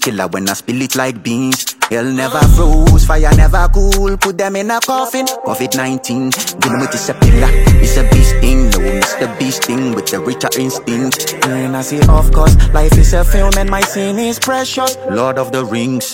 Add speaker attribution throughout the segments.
Speaker 1: killer when I spill it like beans. Hell never froze, fire never cool. Put them in a coffin. COVID-19, dealing with this a pillar. It's a beast thing, no, it's the beast thing with the richer instinct. And I say, of course, life is a film and my sin is precious. Lord of the Rings.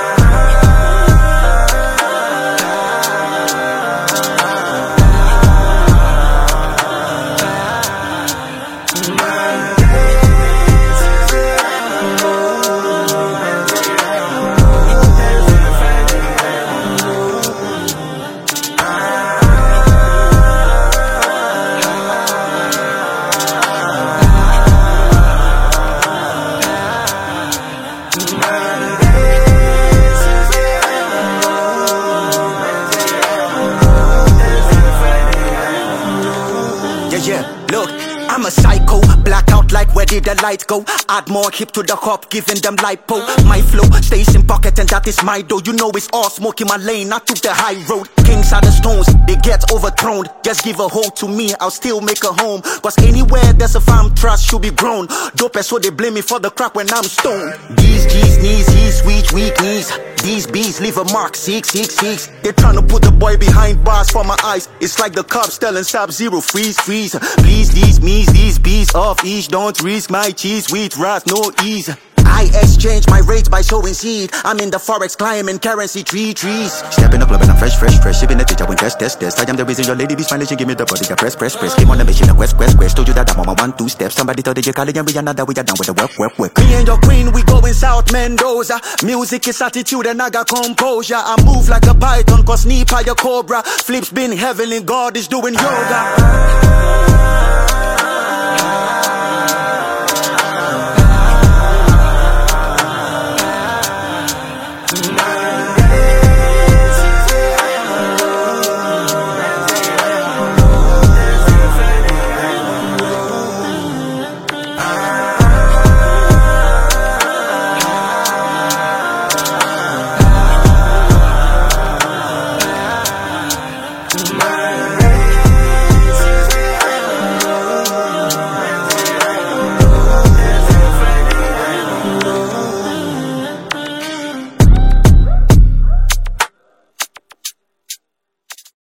Speaker 1: Look, I'm a psycho, blackout like where did the light go? Add more hip to the hop, giving them lipo. My flow stays in pocket and that is my dough. You know it's all smoke in my lane, I took the high road. Kings are the stones, they get overthrown. Just give a hold to me, I'll still make a home. Cause anywhere there's a farm trust should be grown. Dope so they blame me for the crack when I'm stoned. These G's knees, he's weak knees. These bees leave a mark, 666. They tryna put the boy behind bars for my eyes. It's like the cops telling Sub-Zero, freeze. Please, these bees off each. Don't risk my cheese with wrath, no ease. I exchange my rates by sowing seed. I'm in the forex climbing currency trees. Stepping up, club and I'm fresh. Shipping the teacher when test. I am the reason your lady be smiling. She give me the body, press. Came on the mission, quest. Told you that I'm on my 1-2 steps. Somebody told you calling and we are not that we are down with the work. Me and your queen, we going South Mendoza. Music is attitude and I got composure. I move like a python, cause Nipa your cobra. Flips been heavenly, God is doing yoga.